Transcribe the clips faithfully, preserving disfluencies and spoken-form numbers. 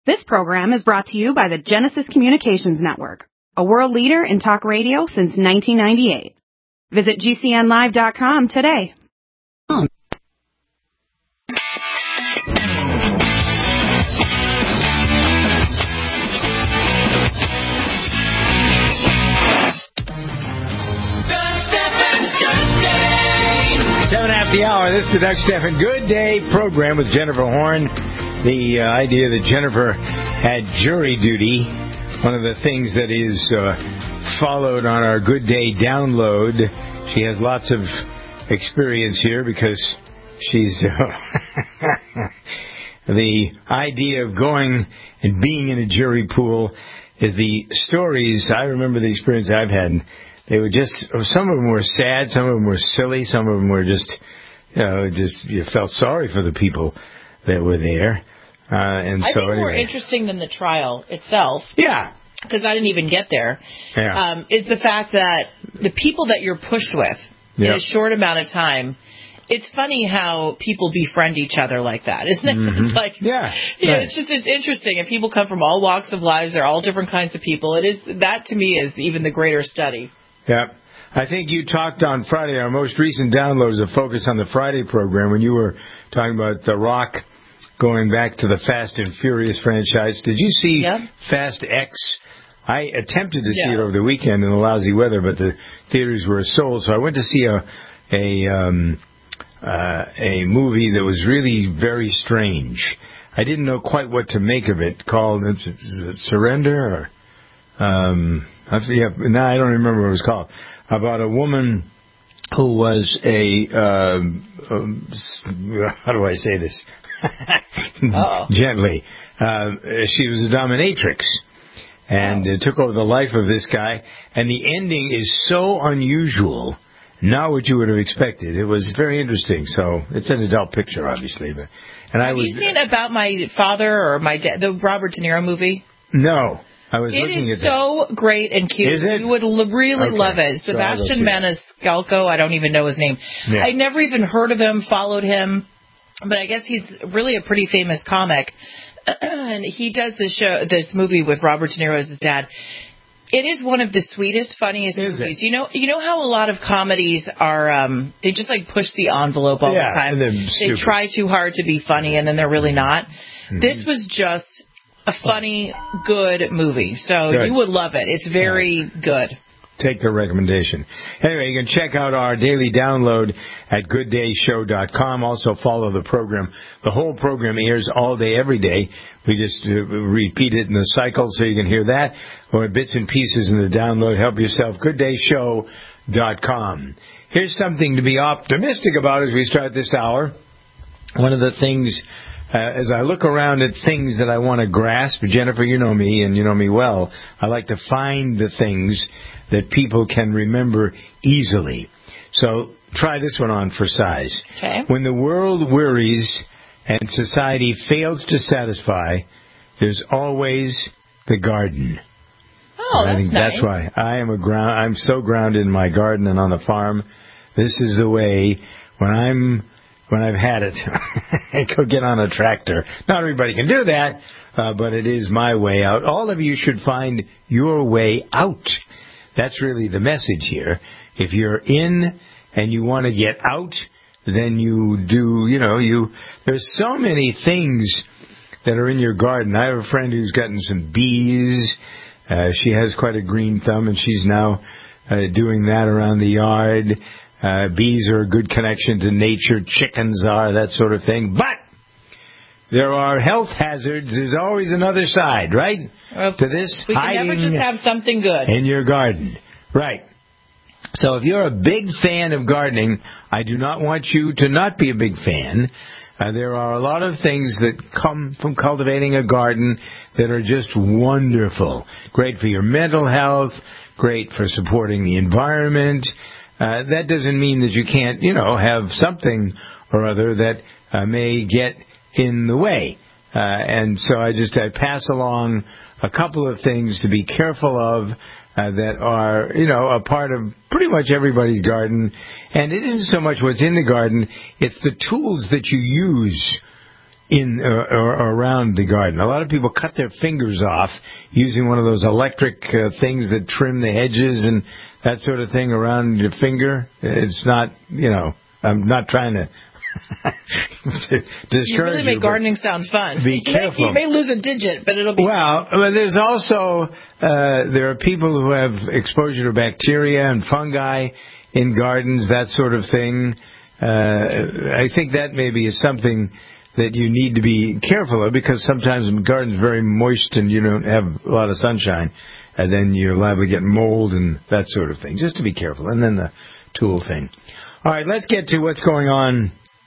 This program is brought to you by the Genesis Communications Network, a world leader in talk radio since nineteen ninety-eight. Visit G C N live dot com today. Oh. Seven after the hour. This is the Doug Stephan Good Day program with Jennifer Horn. The uh, idea that Jennifer had jury duty, one of the things that is uh, followed on our Good Day download. She has lots of experience here because she's uh, the idea of going and being in a jury pool is the stories. I remember the experience I've had. They were just, some of them were sad, some of them were silly, some of them were just, you know, just, you felt sorry for the people that were there. Uh, and I so think anyway. more interesting than the trial itself. Yeah. Because I didn't even get there. Yeah. Um, is the fact that the people that you're pushed with yeah. in a short amount of time, it's funny how people befriend each other like that, isn't it? Mm-hmm. like, yeah. yeah, right. it's just, it's interesting. And people come from all walks of lives. They're all different kinds of people. It is, that to me is even the greater study. Yeah. I think you talked on Friday, our most recent download is a focus on the Friday program when you were talking about The Rock going back to the Fast and Furious franchise. Did you see yep. Fast X? I attempted to yeah. see it over the weekend in the lousy weather, but the theaters were sold. So I went to see a a um, uh, a movie that was really very strange. I didn't know quite what to make of it. Called is it, is it Surrender? Or, um, I yeah, now I don't remember what it was called. About a woman who was a uh, um, how do I say this? Gently. Uh, she was a dominatrix and uh, took over the life of this guy. And the ending is so unusual, not what you would have expected. It was very interesting. So it's an adult picture, obviously. But and have I was, you seen About My Father or My Dad, the Robert De Niro movie? No. I was it looking is at so that. great and cute. Is it? You would l- really okay. love it. Sebastian so Maniscalco, I don't even know his name. Yeah. I never even heard of him, followed him, but I guess he's really a pretty famous comic. And he does this show, this movie with Robert De Niro as his dad. It is one of the sweetest, funniest is movies. It? You know, you know how a lot of comedies are, um, they just like push the envelope all yeah, the time. They try too hard to be funny, and then they're really not. Mm-hmm. This was just a funny, good movie. So good. You would love it. It's very right. good. Take the recommendation. Anyway, you can check out our daily download at good day show dot com. Also follow the program. The whole program airs all day, every day. We just uh, repeat it in the cycle so you can hear that. Or bits and pieces in the download. Help yourself. good day show dot com. Here's something to be optimistic about as we start this hour. One of the things... Uh, as I look around at things that I want to grasp, Jennifer, you know me, and you know me well, I like to find the things that people can remember easily. So try this one on for size. Okay. When the world worries and society fails to satisfy, there's always the garden. Oh, and I that's think nice. that's why I am a ground. I'm so grounded in my garden and on the farm. This is the way when I'm... When I've had it, I go get on a tractor. Not everybody can do that, uh, but it is my way out. All of you should find your way out. That's really the message here. If you're in and you want to get out, then you do, you know, you. There's so many things that are in your garden. I have a friend who's gotten some bees. Uh, she has quite a green thumb, and she's now uh, doing that around the yard. Uh, bees are a good connection to nature. Chickens are, that sort of thing. But there are health hazards. There's always another side, right? Well, to this we can hiding never just have something good in your garden. Right. So if you're a big fan of gardening, I do not want you to not be a big fan. Uh, there are a lot of things that come from cultivating a garden that are just wonderful. Great for your mental health. Great for supporting the environment. Uh, that doesn't mean that you can't, you know, have something or other that uh, may get in the way. Uh, and so I just I pass along a couple of things to be careful of uh, that are, you know, a part of pretty much everybody's garden. And it isn't so much what's in the garden, it's the tools that you use in or, or around the garden. A lot of people cut their fingers off using one of those electric uh, things that trim the hedges and that sort of thing around your finger. It's not, you know, I'm not trying to discourage you. You really make gardening sound fun. Be careful. You may, you may lose a digit, but it'll be well. Fun. There's also uh, there are people who have exposure to bacteria and fungi in gardens, that sort of thing. Uh, I think that maybe is something that you need to be careful of, because sometimes the garden's very moist and you don't have a lot of sunshine, and then you're liable to get mold and that sort of thing. Just to be careful. And then the tool thing. All right, let's get to what's going on.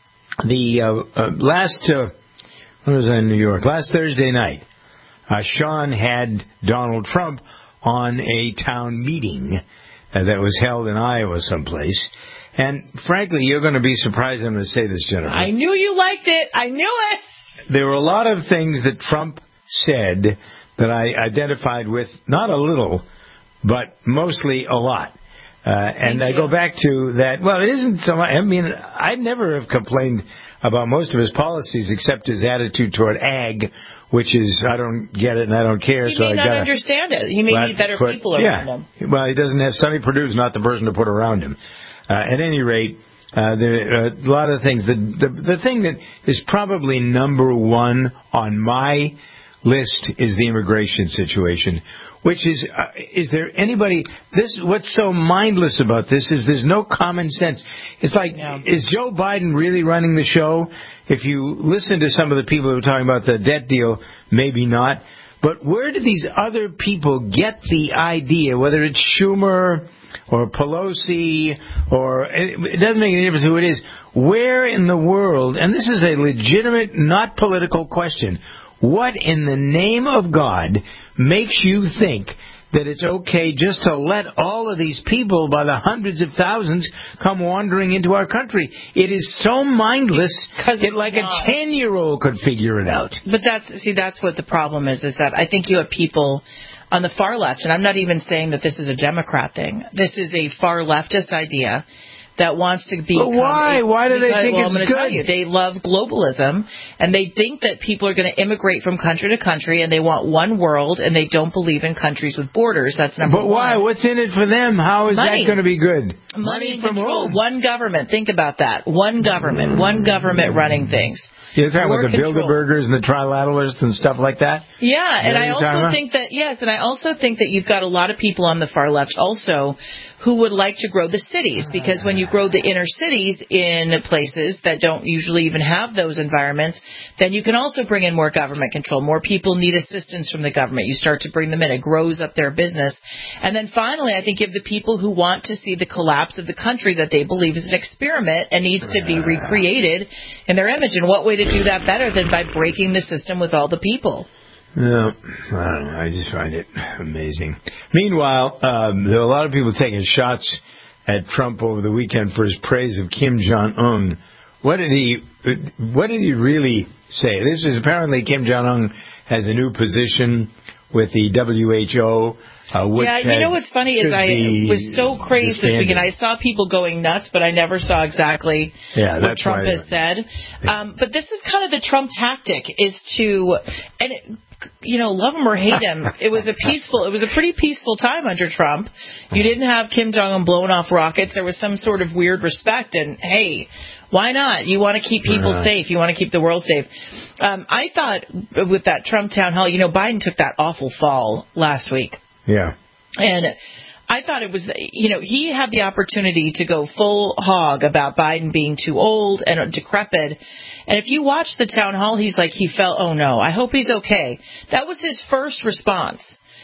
The uh, uh, last, uh, when was I in New York? Last Thursday night, uh, Sean had Donald Trump on a town meeting uh, that was held in Iowa someplace. And frankly, you're going to be surprised I'm going to say this, Jennifer. I knew you liked it. I knew it. There were a lot of things that Trump said that I identified with, not a little, but mostly a lot. Uh, and I go back to that. Well, it isn't so much. I mean, I never have complained about most of his policies except his attitude toward ag, which is, I don't get it and I don't care. He so may I not gotta, understand it. He may well, need better put, people yeah. around him. Well, he doesn't have, Sonny Perdue's not the person to put around him. Uh, at any rate, uh, there are a lot of things. The, the, the thing that is probably number one on my list is the immigration situation, which is, uh, is there anybody, this, what's so mindless about this is there's no common sense. It's like, yeah. Is Joe Biden really running the show? If you listen to some of the people who are talking about the debt deal, maybe not. But where did these other people get the idea, whether it's Schumer or Pelosi, or it doesn't make any difference who it is, where in the world, and this is a legitimate, not political question, what in the name of God makes you think that it's okay just to let all of these people by the hundreds of thousands come wandering into our country? It is so mindless that like not. a ten-year-old could figure it out. But that's, see, that's what the problem is, is that I think you have people on the far left, and I'm not even saying that this is a Democrat thing. This is a far leftist idea that wants to be. But why? A, why do because, they think well, it's I'm going to good? tell you, they love globalism, and they think that people are going to immigrate from country to country, and they want one world, and they don't believe in countries with borders. That's number but one. But why? What's in it for them? How is Money. that going to be good? Money, Money and from control. home. One government. Think about that. One government. One government running things. You're talking More about the control. Bilderbergers and the Trilateralists and stuff like that? Yeah, and I also about? think that, yes, and I also think that you've got a lot of people on the far left also who would like to grow the cities, because when you grow the inner cities in places that don't usually even have those environments, then you can also bring in more government control. More people need assistance from the government. You start to bring them in. It grows up their business. And then finally, I think you have the people who want to see the collapse of the country that they believe is an experiment and needs to be recreated in their image. And what way to do that better than by breaking the system with all the people? No, I don't know. I just find it amazing. Meanwhile, um, there are a lot of people taking shots at Trump over the weekend for his praise of Kim Jong-un. What did he? What did he really say? This is apparently Kim Jong-un has a new position with the W H O. Uh, which yeah, you know what's funny is I was so crazed this weekend. I saw people going nuts, but I never saw exactly yeah, what Trump has said. Yeah. Um, but this is kind of the Trump tactic, is to, and it, you know, love him or hate him, it was a peaceful, it was a pretty peaceful time under Trump. You didn't have Kim Jong-un blowing off rockets. There was some sort of weird respect, and hey, why not? You want to keep people uh-huh. safe. You want to keep the world safe. Um, I thought with that Trump town hall, you know, Biden took that awful fall last week. Yeah. And I thought it was, you know, he had the opportunity to go full hog about Biden being too old and decrepit. And if you watch the town hall, he's like, he felt, oh no, I hope he's okay. That was his first response.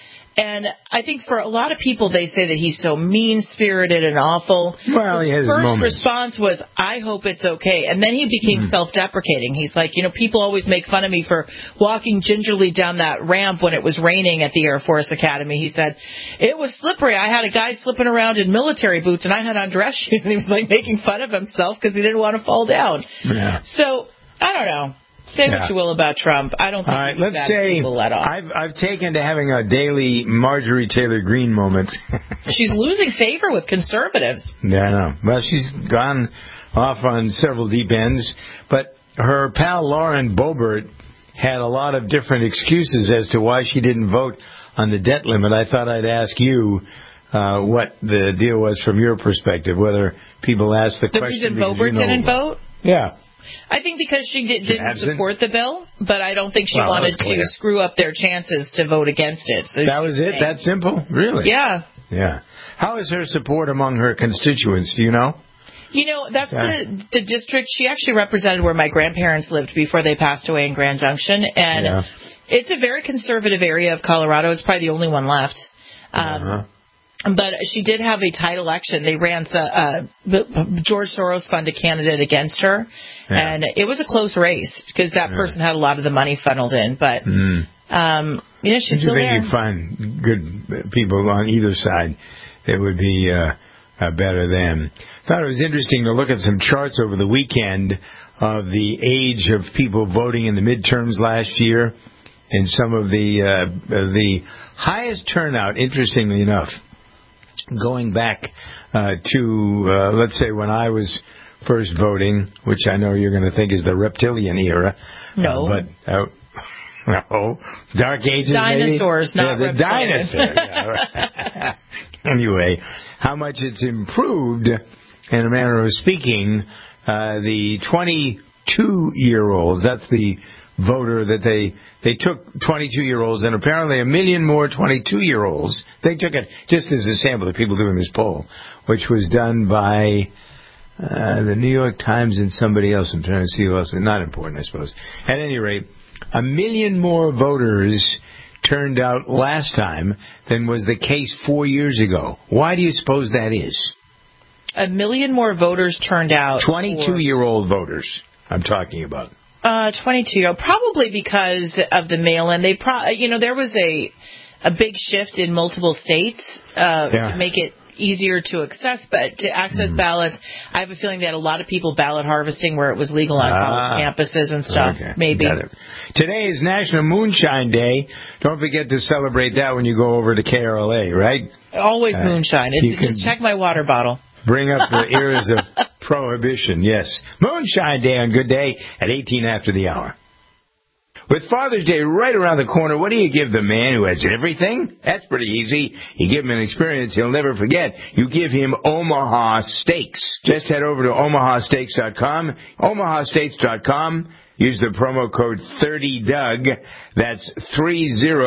And I think for a lot of people, they say that he's so mean-spirited and awful. Well, his he has first moments. response was, I hope it's okay. And then he became mm-hmm. self-deprecating. He's like, you know, people always make fun of me for walking gingerly down that ramp when it was raining at the Air Force Academy. He said, it was slippery. I had a guy slipping around in military boots, and I had on dress shoes. And he was like making fun of himself because he didn't want to fall down. Yeah. So, I don't know. Say yeah. what you will about Trump. I don't think all right, he's let's bad say people at all. I've, I've taken to having a daily Marjorie Taylor Greene moment. She's losing favor with conservatives. Yeah, I know. Well, she's gone off on several deep ends. But her pal Lauren Boebert had a lot of different excuses as to why she didn't vote on the debt limit. I thought I'd ask you uh, what the deal was from your perspective, whether people asked the, the question. The reason Boebert you know, didn't vote? Yeah. I think because she did, didn't Absent? support the bill, but I don't think she well, wanted to screw up their chances to vote against it. So that was it? That simple? Really? Yeah. Yeah. How is her support among her constituents? Do you know? You know, that's yeah. the the district. She actually represented where my grandparents lived before they passed away in Grand Junction. And yeah. it's a very conservative area of Colorado. It's probably the only one left. Um, uh-huh. But she did have a tight election. They ran the uh, George Soros funded candidate against her. Yeah. And it was a close race because that yeah. person had a lot of the money funneled in. But, mm. um, you know, she's still there. You think you'd find good people on either side that would be uh, uh, better than. I thought it was interesting to look at some charts over the weekend of the age of people voting in the midterms last year. And some of the uh, the highest turnout, interestingly enough, going back uh, to, uh, let's say, when I was first voting, which I know you're going to think is the reptilian era. No. Uh, but, uh, no. Dark Ages, Dinosaurs, maybe? not yeah, the reptilians. dinosaurs. Yeah, anyway, how much it's improved, in a manner of speaking, uh, the twenty-two-year-olds, that's the voter that they they took twenty-two-year-olds and apparently a million more twenty-two-year-olds. They took it just as a sample of people doing this poll, which was done by uh, the New York Times and somebody else. I'm trying to see who else. Not important, I suppose. At any rate, a million more voters turned out last time than was the case four years ago. Why do you suppose that is? A million more voters turned out. twenty-two-year-old voters I'm talking about. Uh, twenty-two. Probably because of the mail-in. They, pro- you know, there was a a big shift in multiple states uh, yeah. to make it easier to access, but to access mm. ballots. I have a feeling they had a lot of people ballot harvesting where it was legal on ah, college campuses and stuff. Okay. Maybe. Today is National Moonshine Day. Don't forget to celebrate that when you go over to K R L A, right? Always uh, moonshine. It's, can, just check my water bottle. Bring up the eras of prohibition, yes. Moonshine Day on Good Day at eighteen after the hour. With Father's Day right around the corner, what do you give the man who has everything? That's pretty easy. You give him an experience he'll never forget. You give him Omaha Steaks. Just head over to omaha steaks dot com. omaha steaks dot com. Use the promo code thirty Doug. That's thirty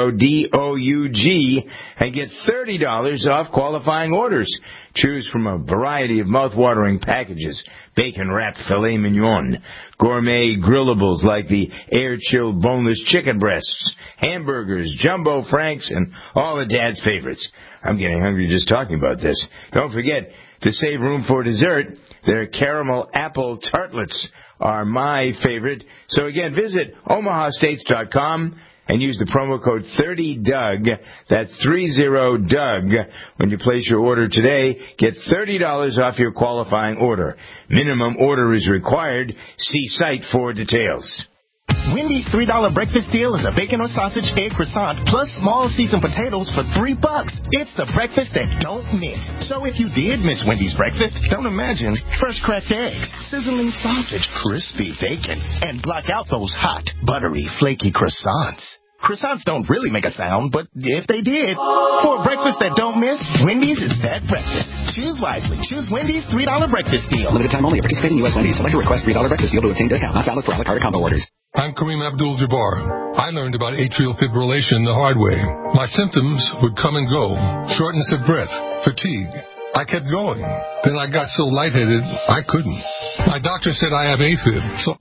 D O U G. And get thirty dollars off qualifying orders. Choose from a variety of mouth-watering packages. Bacon-wrapped filet mignon. Gourmet grillables like the air-chilled boneless chicken breasts. Hamburgers, jumbo franks, and all of Dad's favorites. I'm getting hungry just talking about this. Don't forget to save room for dessert. Their caramel apple tartlets are my favorite. So again, visit omaha steaks dot com and use the promo code thirty Doug. That's thirty Doug. When you place your order today, get thirty dollars off your qualifying order. Minimum order is required. See site for details. Wendy's three dollar breakfast deal is a bacon or sausage egg croissant plus small seasoned potatoes for three bucks. It's the breakfast that don't miss. So if you did miss Wendy's breakfast, don't imagine fresh cracked eggs, sizzling sausage, crispy bacon, and block out those hot, buttery, flaky croissants. Croissants don't really make a sound, but if they did, for a breakfast that don't miss, Wendy's is that breakfast. Choose wisely. Choose Wendy's three dollar breakfast deal. Limited time only. Participating U S Wendy's. Select a request three dollar breakfast deal to obtain discount. Not valid for a la carte combo orders. I'm Kareem Abdul-Jabbar. I learned about atrial fibrillation the hard way. My symptoms would come and go. Shortness of breath, fatigue. I kept going. Then I got so lightheaded, I couldn't. My doctor said I have AFib, so...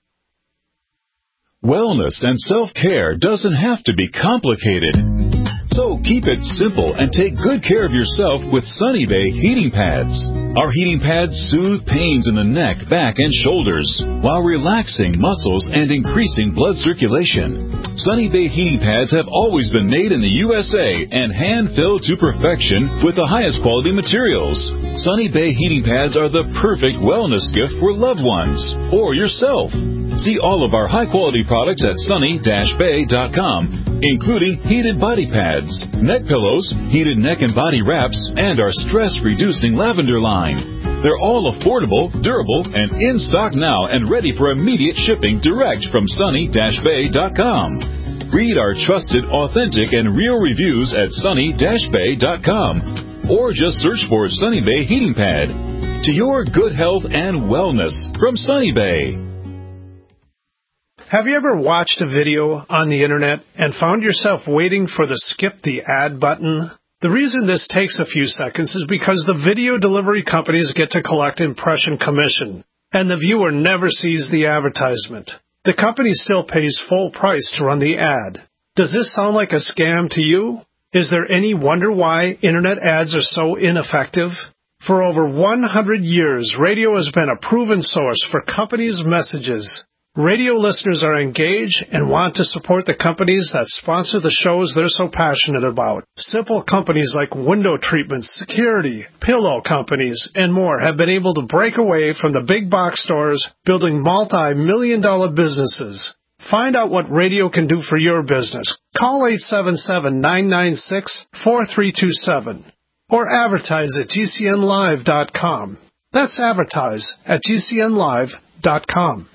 Wellness and self-care doesn't have to be complicated. So keep it simple and take good care of yourself with Sunny Bay heating pads. Our heating pads soothe pains in the neck, back, and shoulders while relaxing muscles and increasing blood circulation. Sunny Bay heating pads have always been made in the U S A and hand-filled to perfection with the highest quality materials. Sunny Bay heating pads are the perfect wellness gift for loved ones or yourself. See all of our high-quality products at sunny dash bay dot com, including heated body pads, neck pillows, heated neck and body wraps, and our stress-reducing lavender line. They're all affordable, durable, and in stock now and ready for immediate shipping direct from sunny dash bay dot com. Read our trusted, authentic, and real reviews at sunny dash bay dot com or just search for Sunny Bay Heating Pad. To your good health and wellness from Sunny Bay. Have you ever watched a video on the internet and found yourself waiting for the skip the ad button? The reason this takes a few seconds is because the video delivery companies get to collect impression commission, and the viewer never sees the advertisement. The company still pays full price to run the ad. Does this sound like a scam to you? Is there any wonder why internet ads are so ineffective? For over one hundred years, radio has been a proven source for companies' messages. Radio listeners are engaged and want to support the companies that sponsor the shows they're so passionate about. Simple companies like window treatments, security, pillow companies, and more have been able to break away from the big box stores, building multi-million dollar businesses. Find out what radio can do for your business. Call eight seven seven, nine nine six, four three two seven or advertise at G C N live dot com. That's advertise at G C N live dot com.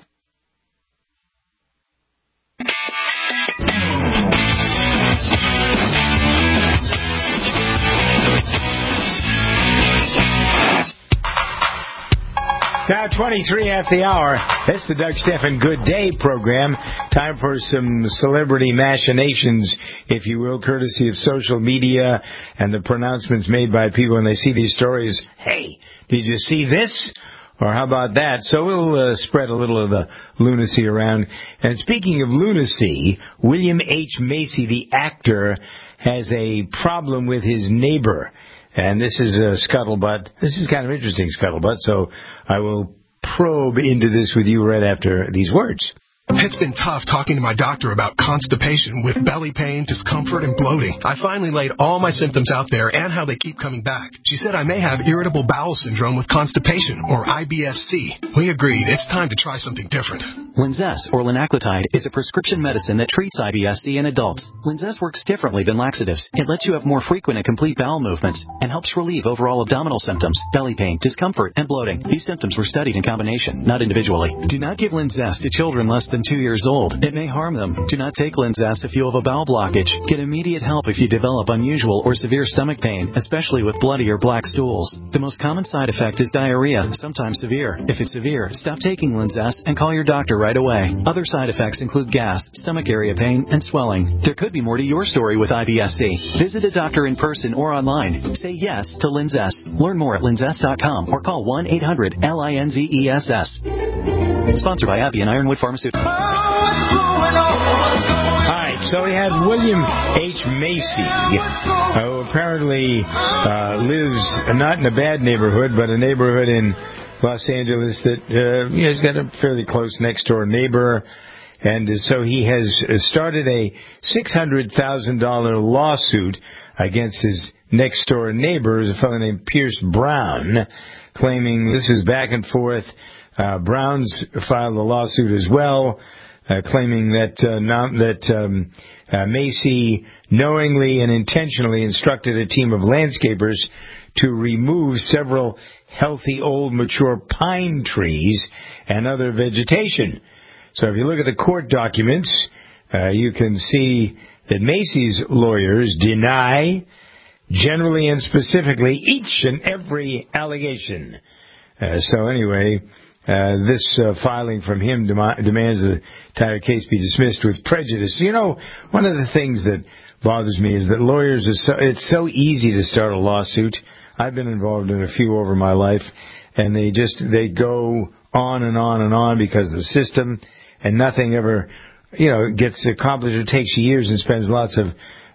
Now twenty-three after the hour. That's the Doug Stephan Good Day program. Time for some celebrity machinations, if you will, courtesy of social media and the pronouncements made by people when they see these stories. Hey, did you see this? Or how about that? So we'll uh, spread a little of the lunacy around. And speaking of lunacy, William H. Macy, the actor, has a problem with his neighbor. And this is a scuttlebutt. This is kind of interesting scuttlebutt, so I will probe into this with you right after these words. It's been tough talking to my doctor about constipation with belly pain, discomfort, and bloating. I finally laid all my symptoms out there and how they keep coming back. She said I may have irritable bowel syndrome with constipation, or I B S C. We agreed it's time to try something different. Linzess, or linaclotide, is a prescription medicine that treats I B S C in adults. Linzess works differently than laxatives. It lets you have more frequent and complete bowel movements and helps relieve overall abdominal symptoms, belly pain, discomfort, and bloating. These symptoms were studied in combination, not individually. Do not give Linzess to children less than two years old. It may harm them. Do not take Linzess if you have a bowel blockage. Get immediate help if you develop unusual or severe stomach pain, especially with bloody or black stools. The most common side effect is diarrhea, sometimes severe. If it's severe, stop taking Linzess and call your doctor right away. Other side effects include gas, stomach area pain, and swelling. There could be more to your story with I B S C. Visit a doctor in person or online. Say yes to Linzess. Learn more at linzess dot com or call one eight hundred L I N Z E S S. Sponsored by Abbey and Ironwood Pharmaceuticals. All right, so we had William H. Macy, who apparently uh, lives not in a bad neighborhood, but a neighborhood in Los Angeles that uh, you know, he's got a fairly close next-door neighbor. And so he has started a six hundred thousand dollars lawsuit against his next-door neighbor, a fellow named Pierce Brown, claiming this is back and forth. Uh, Brown's filed a lawsuit as well, uh, claiming that uh, not, that um, uh, Macy knowingly and intentionally instructed a team of landscapers to remove several healthy old mature pine trees and other vegetation. So if you look at the court documents, uh, you can see that Macy's lawyers deny, generally and specifically, each and every allegation. Uh, so anyway, uh, this uh, filing from him dem- demands the entire case be dismissed with prejudice. You know, one of the things that bothers me is that lawyers are so, it's so easy to start a lawsuit. I've been involved in a few over my life, and they just, they go on and on and on because of the system, and nothing ever, you know, gets accomplished. It takes years and spends lots of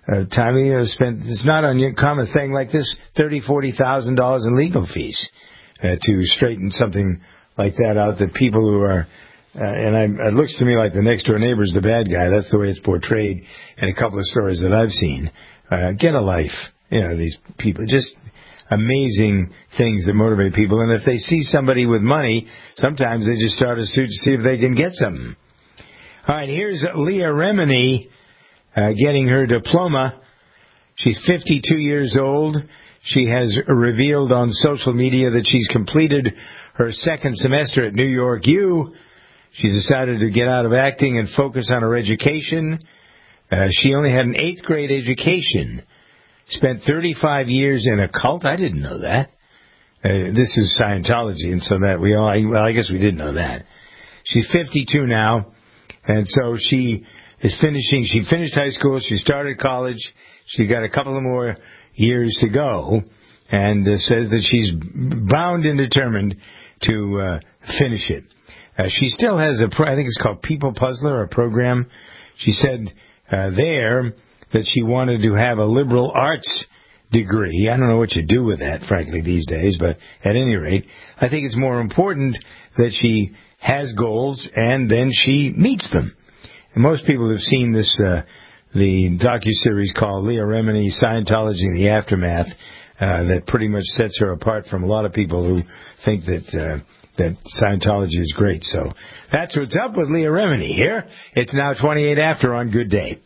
uh, time you know, spent. It's not an uncommon thing like this, thirty, forty thousand dollars in legal fees uh, to straighten something like that out. That people who are, uh, and I, it looks to me like the next door neighbor's the bad guy. That's the way it's portrayed in a couple of stories that I've seen. Uh, get a life, you know. These people just. Amazing things that motivate people. And if they see somebody with money, sometimes they just start a suit to see if they can get something. All right, here's Leah Remini uh, getting her diploma. She's fifty-two years old. She has revealed on social media that she's completed her second semester at New York U. She decided to get out of acting and focus on her education. Uh, she only had an eighth grade education. Spent thirty-five years in a cult. I didn't know that. Uh, this is Scientology, and so that we all, well, I guess we did know that. She's fifty-two now, and so she is finishing, she finished high school, she started college, she got a couple of more years to go, and uh, says that she's bound and determined to uh, finish it. Uh, she still has a, I think it's called People Puzzler, a program. She said uh, there, that she wanted to have a liberal arts degree. I don't know what you do with that, frankly, these days, but at any rate, I think it's more important that she has goals and then she meets them. And most people have seen this, uh, the docuseries called Leah Remini, Scientology and the Aftermath, uh, that pretty much sets her apart from a lot of people who think that, uh, that Scientology is great. So that's what's up with Leah Remini here. It's now twenty-eight after on Good Day.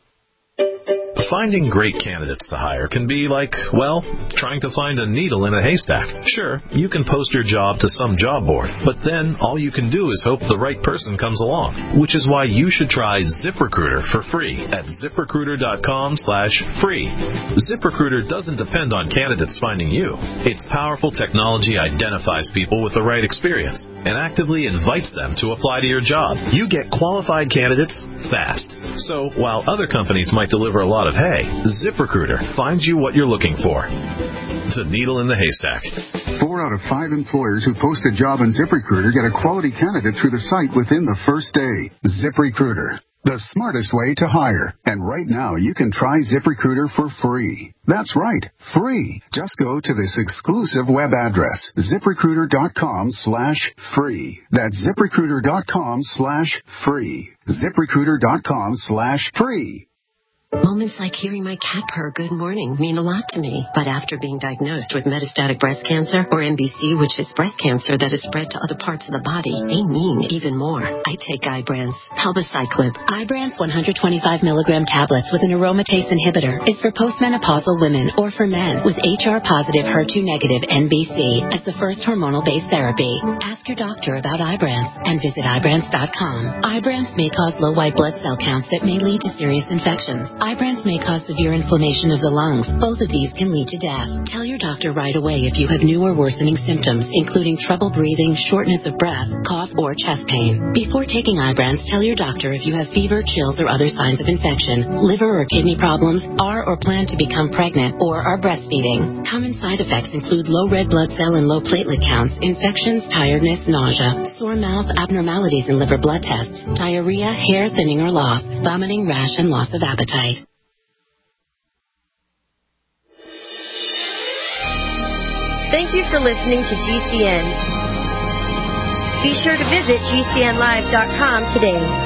Finding great candidates to hire can be like, well, trying to find a needle in a haystack. Sure, you can post your job to some job board, but then all you can do is hope the right person comes along, which is why you should try ZipRecruiter for free at ZipRecruiter.com slash free. ZipRecruiter doesn't depend on candidates finding you. Its powerful technology identifies people with the right experience and actively invites them to apply to your job. You get qualified candidates fast. So while other companies might deliver a lot of hay, ZipRecruiter finds you what you're looking for. The needle in the haystack. Four out of five employers who post a job on ZipRecruiter get a quality candidate through the site within the first day. ZipRecruiter, the smartest way to hire. And right now, you can try ZipRecruiter for free. That's right, free. Just go to this exclusive web address, ZipRecruiter.com slash free. That's ZipRecruiter.com slash free. ZipRecruiter.com slash free. Moments like hearing my cat purr good morning mean a lot to me. But after being diagnosed with metastatic breast cancer, or M B C, which is breast cancer that is spread to other parts of the body, they mean even more. I take Ibrance, Palbociclib. Ibrance one hundred twenty-five milligram tablets with an aromatase inhibitor is for postmenopausal women or for men with H R positive, H E R two negative M B C as the first hormonal-based therapy. Ask your doctor about Ibrance and visit Ibrance dot com. Ibrance may cause low white blood cell counts that may lead to serious infections. Ibrance may cause severe inflammation of the lungs. Both of these can lead to death. Tell your doctor right away if you have new or worsening symptoms, including trouble breathing, shortness of breath, cough, or chest pain. Before taking Ibrance, tell your doctor if you have fever, chills, or other signs of infection, liver or kidney problems, are or plan to become pregnant, or are breastfeeding. Common side effects include low red blood cell and low platelet counts, infections, tiredness, nausea, sore mouth, abnormalities in liver blood tests, diarrhea, hair thinning or loss, vomiting, rash, and loss of appetite. Thank you for listening to G C N. Be sure to visit G C N live dot com today.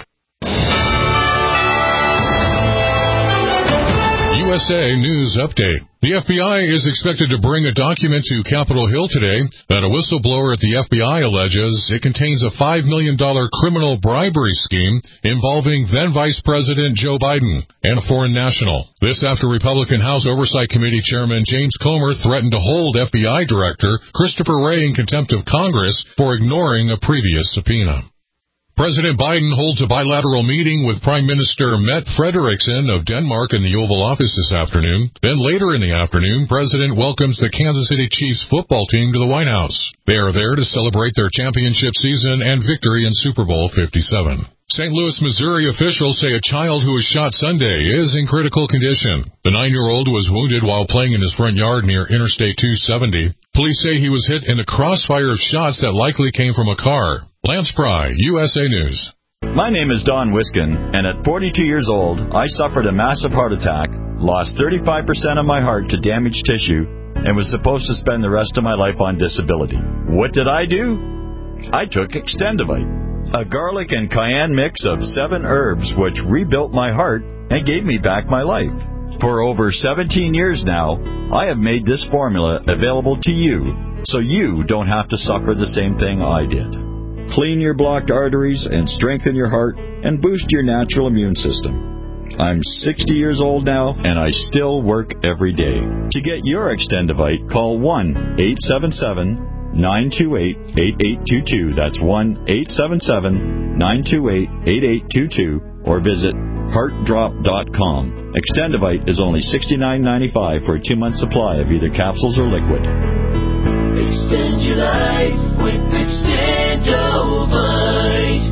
U S A News Update. The F B I is expected to bring a document to Capitol Hill today that a whistleblower at the F B I alleges it contains a five million dollars criminal bribery scheme involving then Vice President Joe Biden and a foreign national. This after Republican House Oversight Committee Chairman James Comer threatened to hold F B I Director Christopher Wray in contempt of Congress for ignoring a previous subpoena. President Biden holds a bilateral meeting with Prime Minister Mette Frederiksen of Denmark in the Oval Office this afternoon. Then later in the afternoon, President welcomes the Kansas City Chiefs football team to the White House. They are there to celebrate their championship season and victory in Super Bowl fifty-seven. Saint Louis, Missouri officials say a child who was shot Sunday is in critical condition. The nine-year-old was wounded while playing in his front yard near Interstate two seventy. Police say he was hit in the crossfire of shots that likely came from a car. Lance Pry, U S A News. My name is Don Wiskin, and at forty-two years old, I suffered a massive heart attack lost thirty-five percent of my heart to damaged tissue, and was supposed to spend the rest of my life on disability. What did I do? I took Extendivite, a garlic and cayenne mix of seven herbs which rebuilt my heart and gave me back my life. For over seventeen years now, I have made this formula available to you, so you don't have to suffer the same thing I did. Clean your blocked arteries and strengthen your heart and boost your natural immune system. I'm sixty years old now, and I still work every day. To get your Extendivite, call one eight seven seven, nine two eight, eight eight two two. That's one eight seven seven, nine two eight, eight eight two two, or visit heart drop dot com. Extendivite is only sixty-nine ninety-five for a two-month supply of either capsules or liquid. Extend your life with Extendivite.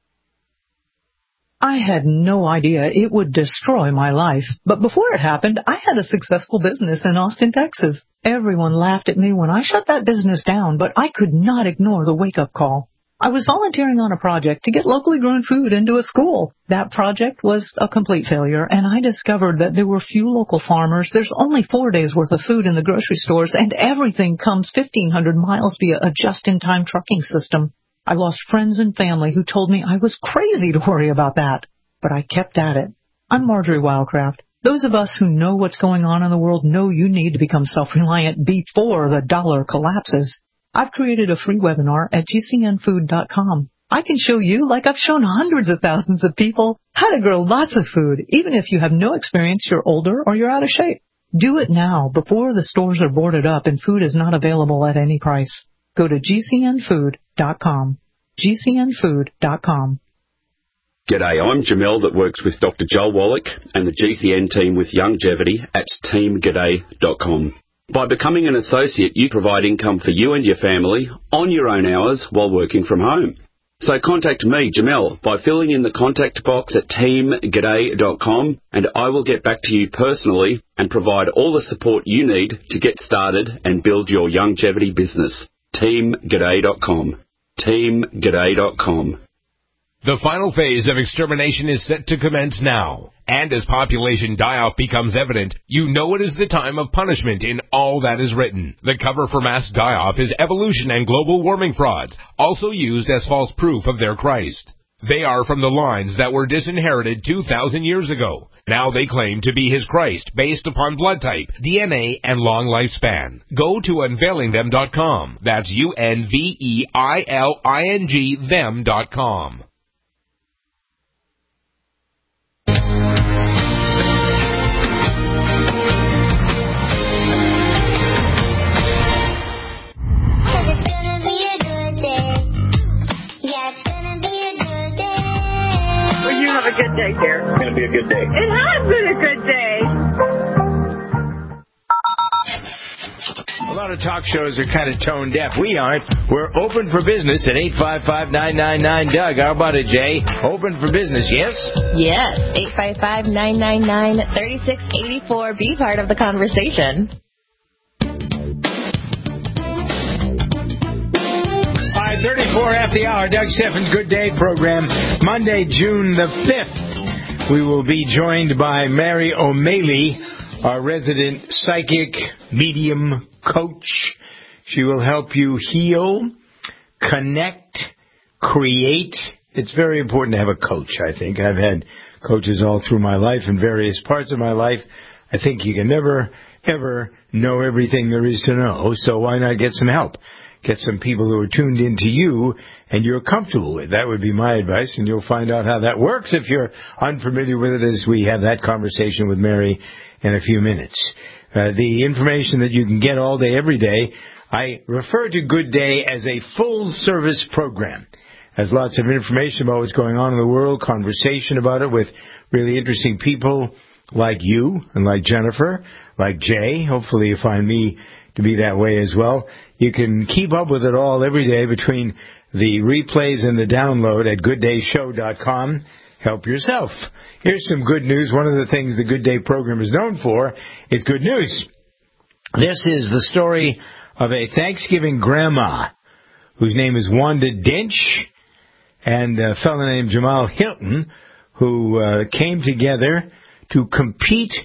I had no idea it would destroy my life, but before it happened, I had a successful business in Austin, Texas. Everyone laughed at me when I shut that business down, but I could not ignore the wake-up call. I was volunteering on a project to get locally grown food into a school. That project was a complete failure, and I discovered that there were few local farmers. There's only four days' worth of food in the grocery stores, and everything comes fifteen hundred miles via a just-in-time trucking system. I lost friends and family who told me I was crazy to worry about that, but I kept at it. I'm Marjorie Wildcraft. Those of us who know what's going on in the world know you need to become self-reliant before the dollar collapses. I've created a free webinar at G C N food dot com. I can show you, like I've shown hundreds of thousands of people, how to grow lots of food, even if you have no experience, you're older, or you're out of shape. Do it now, before the stores are boarded up and food is not available at any price. Go to G C N food dot com. G C N food dot com. G'day, I'm Jamel that works with Doctor Joel Wallach and the G C N team with Longevity at team g'day dot com. By becoming an associate, you provide income for you and your family on your own hours while working from home. So contact me, Jamel, by filling in the contact box at team g'day dot com, and I will get back to you personally and provide all the support you need to get started and build your longevity business. team g'day dot com. team g'day dot com. The final phase of extermination is set to commence now. And as population die-off becomes evident, you know it is the time of punishment in all that is written. The cover for mass die-off is evolution and global warming frauds, also used as false proof of their Christ. They are from the lines that were disinherited two thousand years ago. Now they claim to be his Christ based upon blood type, D N A, and long lifespan. Go to unveiling them dot com. That's U N V E I L I N G them dot com. Have a good day, dear. It's going to be a good day. It has been a good day. A lot of talk shows are kind of tone deaf. We aren't. We're open for business at eight five five, nine nine nine, Doug. How about it, Jay? Open for business, yes? Yes. eight five five, nine nine nine, three six eight four. Be part of the conversation. thirty-four after the hour, Doug Steffens' Good Day program. Monday, June the fifth, we will be joined by Mary O'Malley, our resident psychic medium coach. She will help you heal, connect, create. It's very important to have a coach, I think. I've had coaches all through my life in various parts of my life. I think you can never, ever know everything there is to know, so why not get some help? Get some people who are tuned into you and you're comfortable with. That would be my advice, and you'll find out how that works if you're unfamiliar with it as we have that conversation with Mary in a few minutes. Uh, the information that you can get all day, every day, I refer to Good Day as a full-service program. Has lots of information about what's going on in the world, conversation about it with really interesting people like you and like Jennifer, like Jay. Hopefully you find me to be that way as well. You can keep up with it all every day between the replays and the download at good day show dot com. Help yourself. Here's some good news. One of the things the Good Day program is known for is good news. This is the story of a Thanksgiving grandma whose name is Wanda Dench and a fellow named Jamal Hilton who uh, came together to compete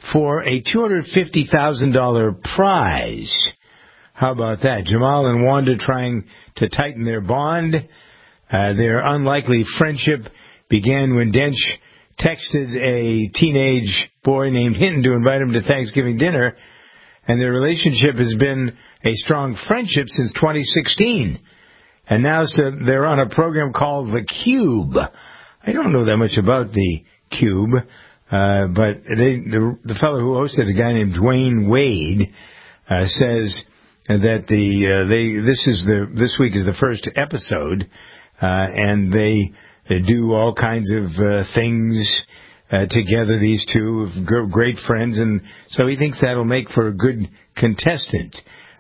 for a two hundred fifty thousand dollars prize. How about that? Jamal and Wanda trying to tighten their bond. Uh, their unlikely friendship began when Dench texted a teenage boy named Hinton to invite him to Thanksgiving dinner, and their relationship has been a strong friendship since twenty sixteen. And now so they're on a program called The Cube. I don't know that much about The Cube, uh, but they, the, the fellow who hosted, a guy named Dwayne Wade, uh, says that the uh, they this is the this week is the first episode, uh, and they, they do all kinds of uh, things uh, together. These two great friends, and so he thinks that'll make for a good contestant.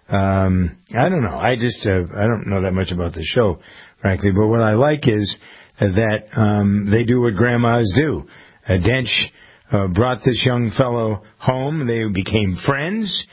Um, I don't know. I just uh, I don't know that much about the show, frankly. But what I like is uh, that um, they do what grandmas do. Uh, Dench uh, brought this young fellow home. They became friends.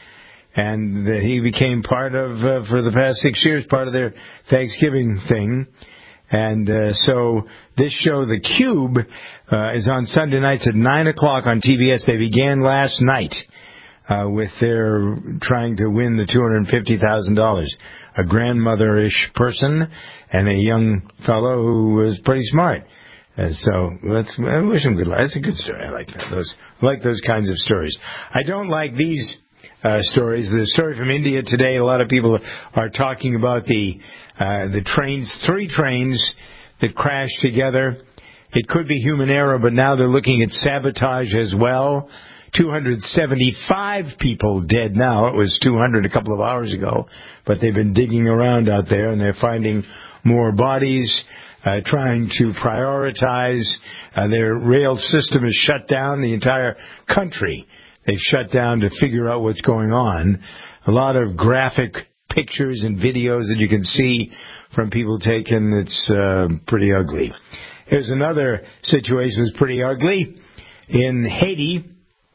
And uh, he became part of, uh, for the past six years, part of their Thanksgiving thing. And uh, so this show, The Cube, uh, is on Sunday nights at nine o'clock on T B S. They began last night uh, with their trying to win the two hundred fifty thousand dollars. A grandmother-ish person and a young fellow who was pretty smart. And so let's, I wish him good luck. That's a good story. I like that. Those, I like those kinds of stories. I don't like these Uh, stories. The story from India today, a lot of people are talking about the uh, the trains, three trains that crashed together. It could be human error, but now they're looking at sabotage as well. two hundred seventy-five people dead now. It was two hundred a couple of hours ago, but they've been digging around out there, and they're finding more bodies, uh, trying to prioritize. Uh, their rail system is shut down, the entire country. They've shut down to figure out what's going on. A lot of graphic pictures and videos that you can see from people taken. It's uh, pretty ugly. Here's another situation that's pretty ugly. In Haiti,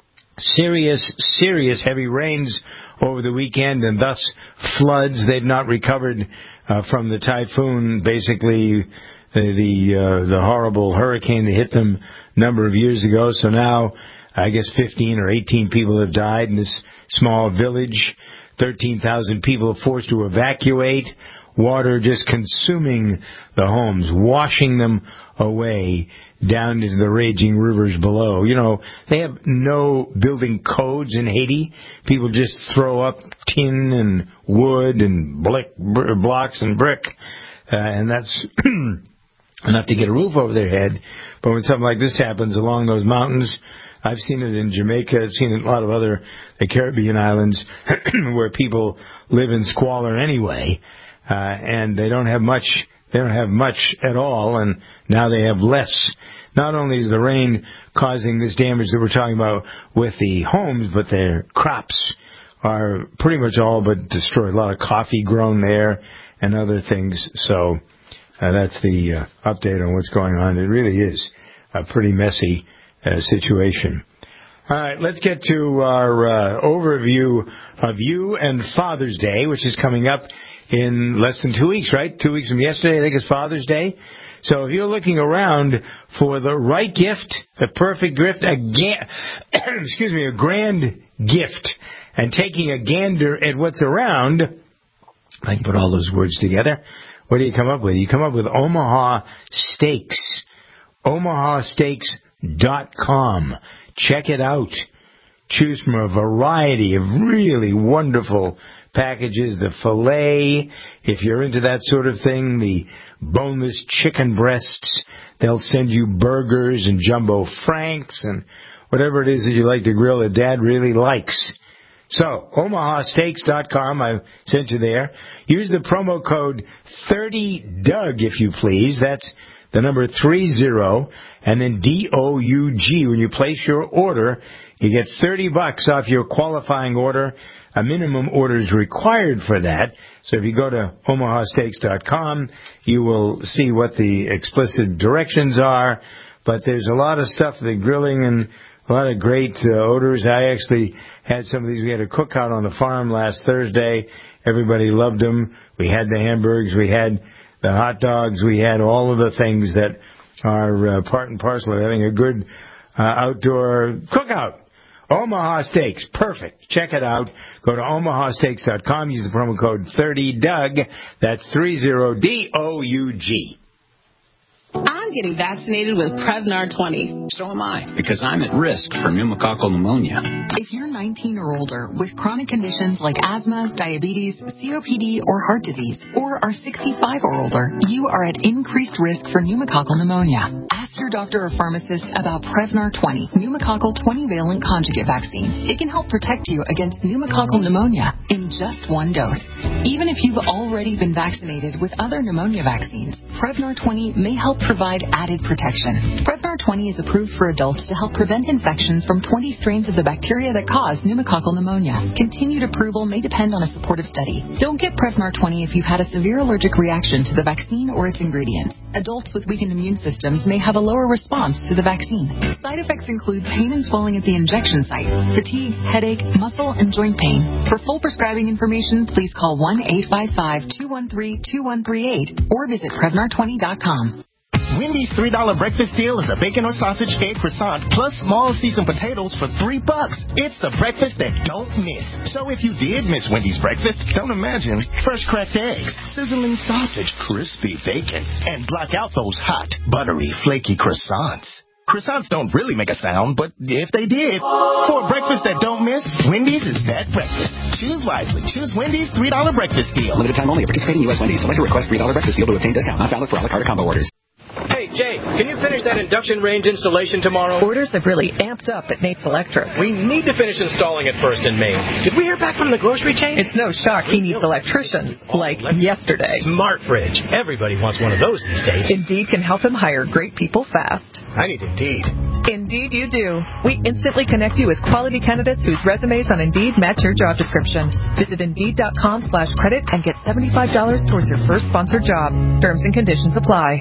serious, serious heavy rains over the weekend and thus floods. They've not recovered uh, from the typhoon, basically the the, uh, the horrible hurricane that hit them a number of years ago. So now I guess fifteen or eighteen people have died in this small village. thirteen thousand people are forced to evacuate. Water just consuming the homes, washing them away down into the raging rivers below. You know, they have no building codes in Haiti. People just throw up tin and wood and brick, blocks and brick, uh, and that's enough to get a roof over their head. But when something like this happens along those mountains, I've seen it in Jamaica. I've seen it in a lot of other the Caribbean islands where people live in squalor anyway, uh, and they don't have much. They don't have much at all, and now they have less. Not only is the rain causing this damage that we're talking about with the homes, but their crops are pretty much all but destroyed. A lot of coffee grown there and other things. So uh, that's the uh, update on what's going on. It really is a pretty messy Uh, situation. All right, let's get to our uh, overview of you and Father's Day, which is coming up in less than two weeks, right? Two weeks from yesterday, I think, is Father's Day. So if you're looking around for the right gift, the perfect gift, a ga- excuse me, a grand gift, and taking a gander at what's around, I can put all those words together. What do you come up with? You come up with Omaha Steaks. Omaha Steaks dot com. Check it out. Choose from a variety of really wonderful packages. The filet, if you're into that sort of thing, the boneless chicken breasts. They'll send you burgers and jumbo franks and whatever it is that you like to grill that Dad really likes. So, Omaha Steaks dot com, I sent you there. Use the promo code thirty Doug, if you please. That's the number three zero, and then D O U G. When you place your order, you get thirty bucks off your qualifying order. A minimum order is required for that. So if you go to Omaha Steaks dot com, you will see what the explicit directions are. But there's a lot of stuff, the grilling and a lot of great uh, odors. I actually had some of these. We had a cookout on the farm last Thursday. Everybody loved them. We had the hamburgers. We had the hot dogs. We had all of the things that are uh, part and parcel of having a good uh, outdoor cookout. Omaha Steaks. Perfect. Check it out. Go to omaha steaks dot com. Use the promo code thirty Doug. That's thirty D O U G. I'm getting vaccinated with Prevnar twenty. So am I, because I'm at risk for pneumococcal pneumonia. If you're nineteen or older with chronic conditions like asthma, diabetes, C O P D, or heart disease, or are sixty-five or older, you are at increased risk for pneumococcal pneumonia. Ask your doctor or pharmacist about Prevnar twenty, pneumococcal twenty-valent conjugate vaccine. It can help protect you against pneumococcal pneumonia in just one dose. Even if you've already been vaccinated with other pneumonia vaccines, Prevnar twenty may help provide added protection. Prevnar twenty is approved for adults to help prevent infections from twenty strains of the bacteria that cause pneumococcal pneumonia. Continued approval may depend on a supportive study. Don't get Prevnar twenty if you've had a severe allergic reaction to the vaccine or its ingredients. Adults with weakened immune systems may have a lower response to the vaccine. Side effects include pain and swelling at the injection site, fatigue, headache, muscle, and joint pain. For full prescribing information, please call one eight five five, two one three, two one three eight or visit Prevnar twenty dot com. Wendy's three dollar breakfast deal is a bacon or sausage egg croissant plus small seasoned potatoes for three bucks. It's the breakfast that don't miss. So if you did miss Wendy's breakfast, don't imagine fresh cracked eggs, sizzling sausage, crispy bacon, and block out those hot, buttery, flaky croissants. Croissants don't really make a sound, but if they did, for a breakfast that don't miss, Wendy's is that breakfast. Choose wisely. Choose Wendy's three dollar breakfast deal. Limited time only. Participating U S Wendy's. Select a request three dollar breakfast deal to obtain discount. Not valid for a la carte or combo orders. Hey, Jay, can you finish that induction range installation tomorrow? Orders have really amped up at Nate's Electric. We need to finish installing it first in Maine. Did we hear back from the grocery chain? It's no shock he needs electricians, like yesterday. Smart Fridge. Everybody wants one of those these days. Indeed can help him hire great people fast. I need Indeed. Indeed you do. We instantly connect you with quality candidates whose resumes on Indeed match your job description. Visit Indeed.com slash credit and get seventy-five dollars towards your first sponsored job. Terms and conditions apply.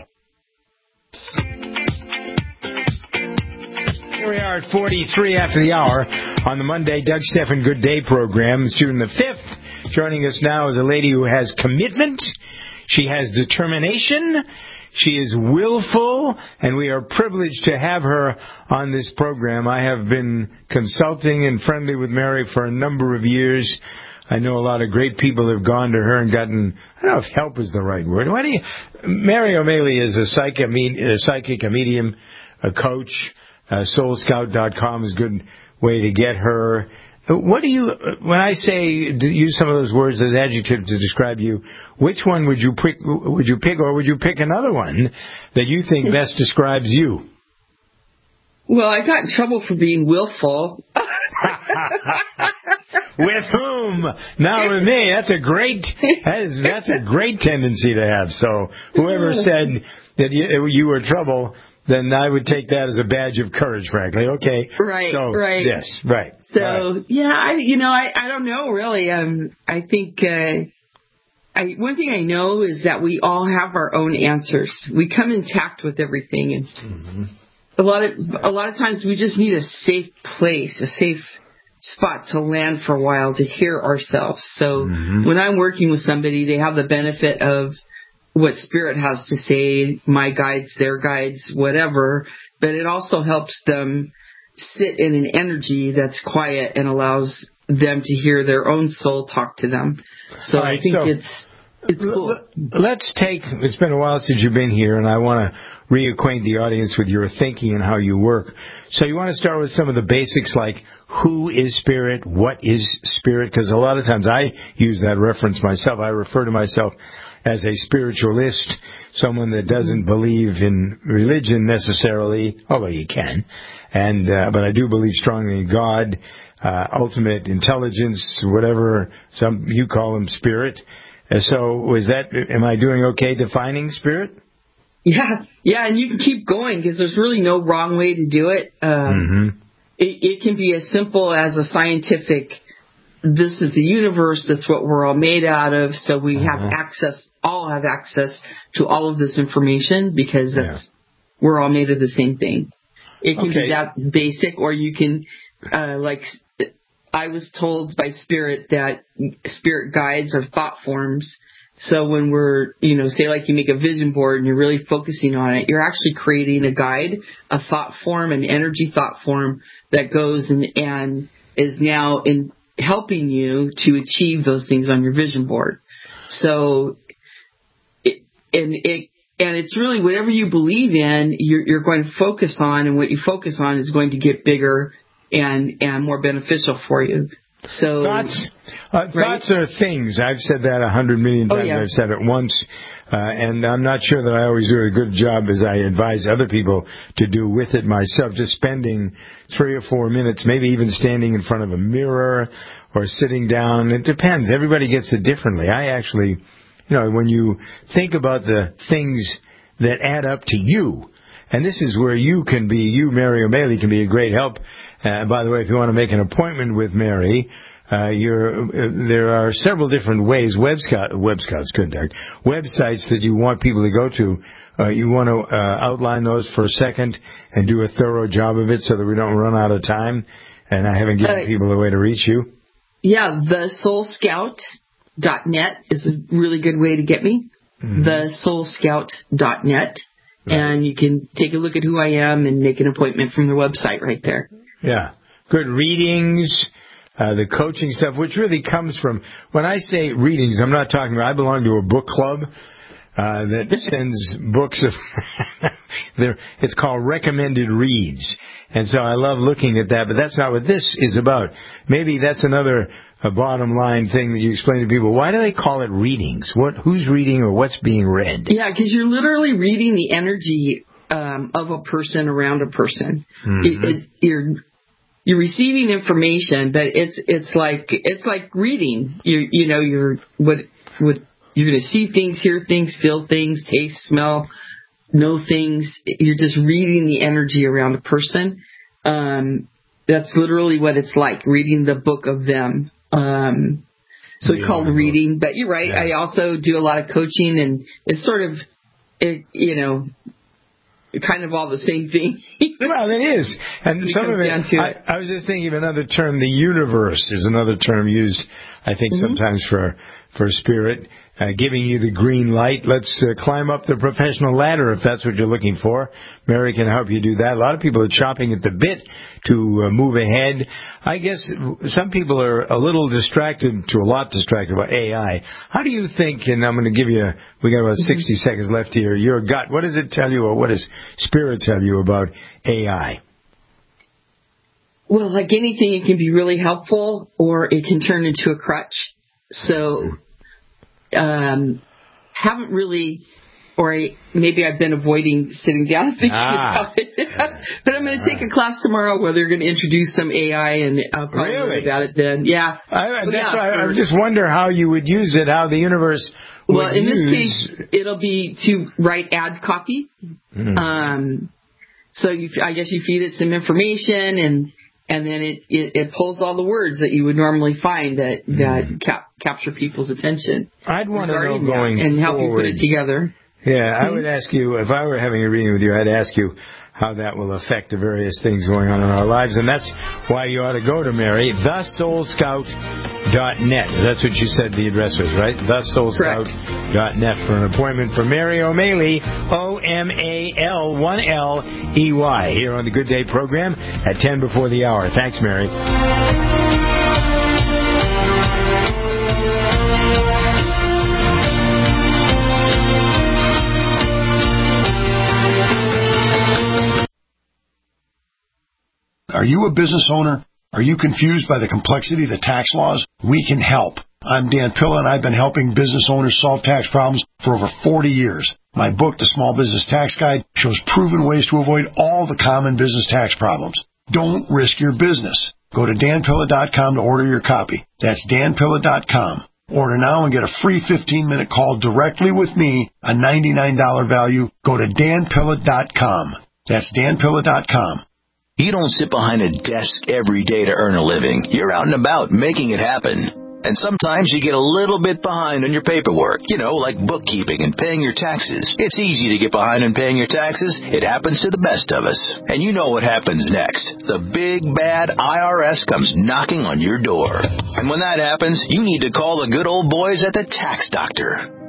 Here we are at forty-three after the hour on the Monday Doug Stephan Good Day program. It's June the fifth. Joining us now is a lady who has commitment. She has determination. She is willful, and we are privileged to have her on this program. I have been consulting and friendly with Mary for a number of years. I know a lot of great people have gone to her and gotten, I don't know if help is the right word. Why do you, Mary O'Malley is a psychic, a psychic, a medium, a coach. Uh, soul scout dot com is a good way to get her. What do you, when I say use some of those words as adjectives to describe you, which one would you pick, would you pick, or would you pick another one that you think best describes you? Well, I got in trouble for being willful. With whom? Not with me. That's a great, that is, that's a great tendency to have. So whoever said that you, you were trouble, then I would take that as a badge of courage, frankly. Okay. Right, so, right. Yes, right. So, right. yeah, I, you know, I, I don't know, really. Um, I think, uh, I, one thing I know is that we all have our own answers. We come intact with everything. And mm-hmm. a lot of, a lot of times we just need a safe place, a safe spot to land for a while to hear ourselves. So mm-hmm. when I'm working with somebody, they have the benefit of what Spirit has to say, my guides, their guides, whatever, but it also helps them sit in an energy that's quiet and allows them to hear their own soul talk to them. So right, I think so it's it's cool. Let's take, it's been a while since you've been here, and I want to reacquaint the audience with your thinking and how you work. So you want to start with some of the basics like who is Spirit, what is Spirit, because a lot of times I use that reference myself. I refer to myself as a spiritualist, someone that doesn't believe in religion necessarily, although you can, and uh, but I do believe strongly in God, uh, ultimate intelligence, whatever some you call them, spirit. Uh, so, was that? Am I doing okay defining spirit? Yeah, yeah, and you can keep going because there's really no wrong way to do it. Um, mm-hmm. it. It can be as simple as a scientific. This is the universe. That's what we're all made out of. So we uh-huh. have access. All have access to all of this information because that's yeah. we're all made of the same thing. It can okay. be that basic, or you can, uh, like, I was told by Spirit that Spirit guides are thought forms So when we're, you know, say like you make a vision board and you're really focusing on it, you're actually creating a guide, a thought form, an energy thought form that goes and, and is now in helping you to achieve those things on your vision board. So, it, and it, and it's really whatever you believe in, you're, you're going to focus on, and what you focus on is going to get bigger and, and more beneficial for you. So thoughts, uh, right? thoughts are things. I've said that a hundred million times. Oh, yeah. I've said it once, uh, and I'm not sure that I always do a good job as I advise other people to do with it myself. Just spending three or four minutes, maybe even standing in front of a mirror or sitting down. It depends. Everybody gets it differently. I actually, you know, when you think about the things that add up to you, and this is where you can be, you, Mary O'Malley, can be a great help. Uh, by the way, if you want to make an appointment with Mary, uh, you're, uh, there are several different ways, web, scout, web scouts, good, websites that you want people to go to. Uh, you want to uh, outline those for a second and do a thorough job of it so that we don't run out of time. And I haven't given uh, people a way to reach you. Yeah, the soul scout dot net is a really good way to get me. Mm-hmm. the soul scout dot net. Right. And you can take a look at who I am and make an appointment from their website right there. Yeah. Good readings, uh, the coaching stuff, which really comes from, when I say readings, I'm not talking about, I belong to a book club uh, that sends books of, it's called Recommended Reads. And so I love looking at that, but that's not what this is about. Maybe that's another a bottom line thing that you explain to people. Why do they call it readings? What, who's reading or what's being read? Yeah, because you're literally reading the energy um, of a person around a person. Mm-hmm. It, it, you're you're receiving information, but it's it's like it's like reading. You you know you're what what you're going to see things, hear things, feel things, taste, smell, know things. You're just reading the energy around a person. Um, that's literally what it's like, reading the book of them. Um, so it's called reading, but you're right. Yeah. I also do a lot of coaching, and it's sort of, it, you know, kind of all the same thing. Well, it is. And it some of it, I, it, I was just thinking of another term. The universe is another term used, I think, mm-hmm. sometimes for, for spirit, uh, giving you the green light. Let's uh, climb up the professional ladder if that's what you're looking for. Mary can help you do that. A lot of people are chopping at the bit to uh, move ahead. I guess some people are a little distracted, to a lot distracted by A I. How do you think, and I'm going to give you, we got about sixty mm-hmm. seconds left here, your gut, what does it tell you, or what does Spirit tell you about A I? Well, like anything, it can be really helpful, or it can turn into a crutch. So, um, haven't really, or I, maybe I've been avoiding sitting down and thinking ah. about it. But I'm going to take a class tomorrow where they're going to introduce some A I, and I'll probably really? learn about it then. Yeah. I, that's yeah, why I, I just wonder how you would use it, how the universe would Well, in use... this case, it'll be to write ad copy. Mm. Um, so you, I guess you feed it some information, and and then it, it, it pulls all the words that you would normally find that, mm. that cap, capture people's attention. I'd want to know going and help forward. you put it together. Yeah, I would ask you, if I were having a reading with you, I'd ask you how that will affect the various things going on in our lives. And that's why you ought to go to Mary, the soul scout dot net. That's what you said the address was, right? the soul scout dot net for an appointment for Mary O'Malley, O M A L one L E Y, here on the Good Day program at ten before the hour. Thanks, Mary. Are you a business owner? Are you confused by the complexity of the tax laws? We can help. I'm Dan Pilla, and I've been helping business owners solve tax problems for over forty years. My book, The Small Business Tax Guide, shows proven ways to avoid all the common business tax problems. Don't risk your business. Go to dan pilla dot com to order your copy. That's dan pilla dot com. Order now and get a free fifteen-minute call directly with me, a ninety-nine dollars value. Go to dan pilla dot com. That's dan pilla dot com. You don't sit behind a desk every day to earn a living. You're out and about making it happen. And sometimes you get a little bit behind on your paperwork, you know, like bookkeeping and paying your taxes. It's easy to get behind on paying your taxes. It happens to the best of us. And you know what happens next. The big, bad I R S comes knocking on your door. And when that happens, you need to call the good old boys at the Tax Doctor.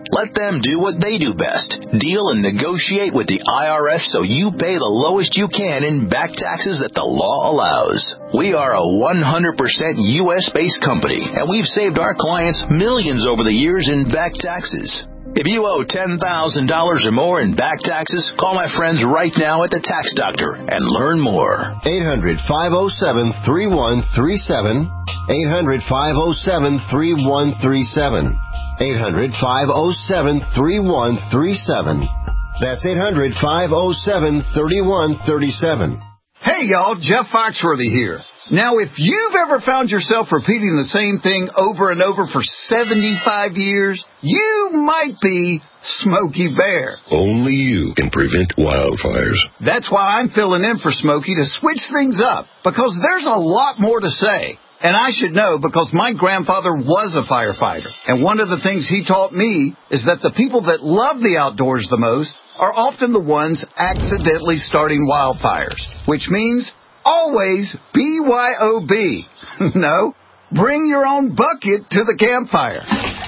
Let them do what they do best. Deal and negotiate with the I R S so you pay the lowest you can in back taxes that the law allows. We are a one hundred percent U S-based company, and we've saved our clients millions over the years in back taxes. If you owe ten thousand dollars or more in back taxes, call my friends right now at the Tax Doctor and learn more. eight hundred, five oh seven, three one three seven. eight hundred, five oh seven, three one three seven. eight hundred, five oh seven, three one three seven. That's eight hundred, five oh seven, three one three seven. Hey, y'all, Jeff Foxworthy here. Now, if you've ever found yourself repeating the same thing over and over for seventy-five years, you might be Smokey Bear. Only you can prevent wildfires. That's why I'm filling in for Smokey to switch things up, because there's a lot more to say. And I should know because my grandfather was a firefighter. And one of the things he taught me is that the people that love the outdoors the most are often the ones accidentally starting wildfires, which means always B Y O B. No, bring your own bucket to the campfire.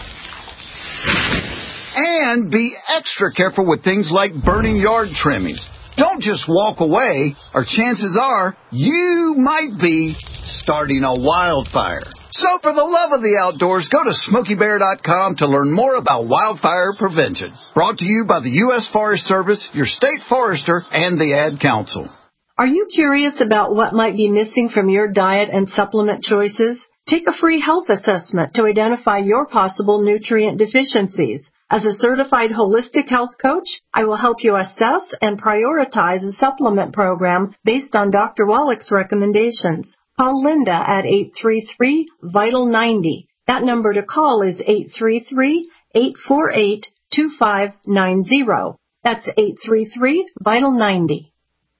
And be extra careful with things like burning yard trimmings. Don't just walk away, or chances are you might be starting a wildfire. So for the love of the outdoors, go to smokey bear dot com to learn more about wildfire prevention. Brought to you by the U S Forest Service, your state forester, and the Ad Council. Are you curious about what might be missing from your diet and supplement choices? Take a free health assessment to identify your possible nutrient deficiencies. As a certified holistic health coach, I will help you assess and prioritize a supplement program based on Doctor Wallach's recommendations. Call Linda at eight three three, vital ninety. That number to call is eight three three, eight four eight, two five nine zero. That's eight three three, vital ninety.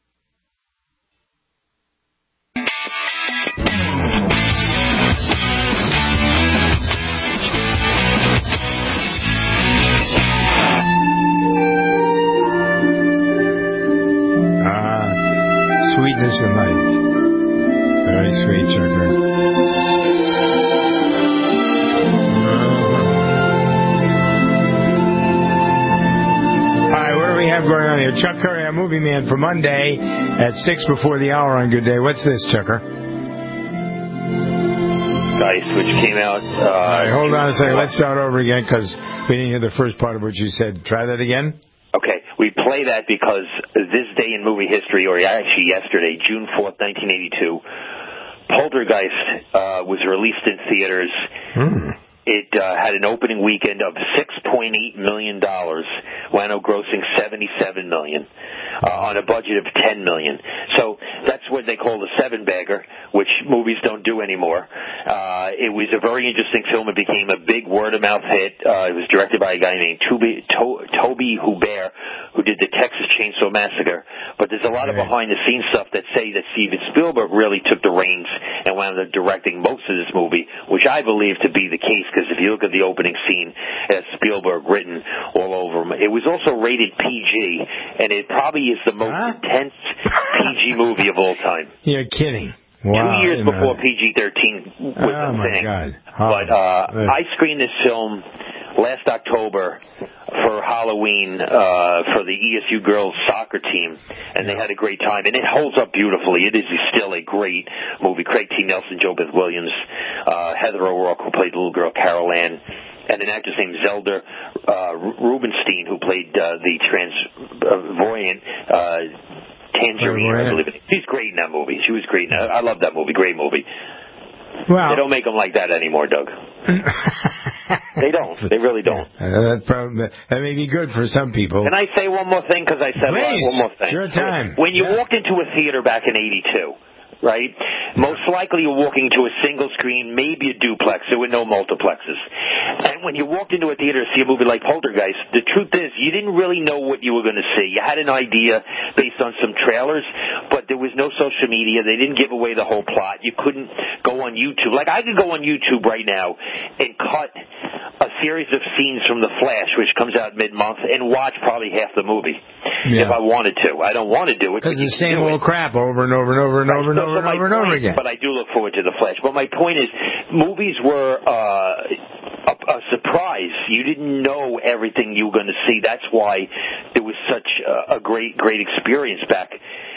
Sweetness and light. Very sweet, Chucker. All right, what do we have going on here? Chuck Curry, our movie man, for Monday at six before the hour on Good Day. What's this, Chucker? Dice, which came out... Uh, All right, hold on a second. Let's start over again because we didn't hear the first part of what you said. Try that again. Okay, we play that because this day in movie history, or actually yesterday, June fourth, nineteen eighty-two, Poltergeist uh, was released in theaters. Hmm. It uh, had an opening weekend of six point eight million dollars, wound up grossing seventy-seven million dollars uh, on a budget of ten million dollars. So that's what they call the seven-bagger, which movies don't do anymore. Uh, it was a very interesting film. It became a big word-of-mouth hit. Uh, it was directed by a guy named Toby, to, Toby Hubert, who did the Texas Chainsaw Massacre. But there's a lot of behind-the-scenes stuff that say that Steven Spielberg really took the reins and wound up directing most of this movie, which I believe to be the case. Because if you look at the opening scene, it has Spielberg written all over him. It was also rated P G, and it probably is the most huh? intense P G movie of all time. You're kidding. Wow, Two years before know. P G thirteen was oh a my thing. God. Oh, but uh, I screened this film last October for Halloween uh, for the E S U girls soccer team, and they had a great time. And it holds up beautifully. It is still a great movie. Craig T. Nelson, Jo Beth Williams, uh, Heather O'Rourke, who played the little girl Carol Ann, and an actress named Zelda uh, Rubinstein, who played uh, the transvoyant uh, Tangerine, I believe it. She's great in that movie. She was great in that. I love that movie. Great movie. Well, they don't make them like that anymore, Doug. They don't. They really don't. Uh, that, probably, that may be good for some people. Can I say one more thing? Because I said Please, one more thing. Your time. When you yeah. walked into a theater back in eighty-two, right? Most likely you're walking to a single screen, maybe a duplex. There were no multiplexes. And when you walked into a theater to see a movie like Poltergeist, the truth is you didn't really know what you were going to see. You had an idea based on some trailers, but there was no social media. They didn't give away the whole plot. You couldn't go on YouTube. Like I could go on YouTube right now and cut a series of scenes from The Flash, which comes out mid-month, and watch probably half the movie yeah. if I wanted to. I don't want to do it. Because the same old crap over and over and over and over and over and over and over again. But I do look forward to The Flash. But my point is, movies were uh, a, a a surprise. You didn't know everything you were going to see. That's why it was such a, a great, great experience back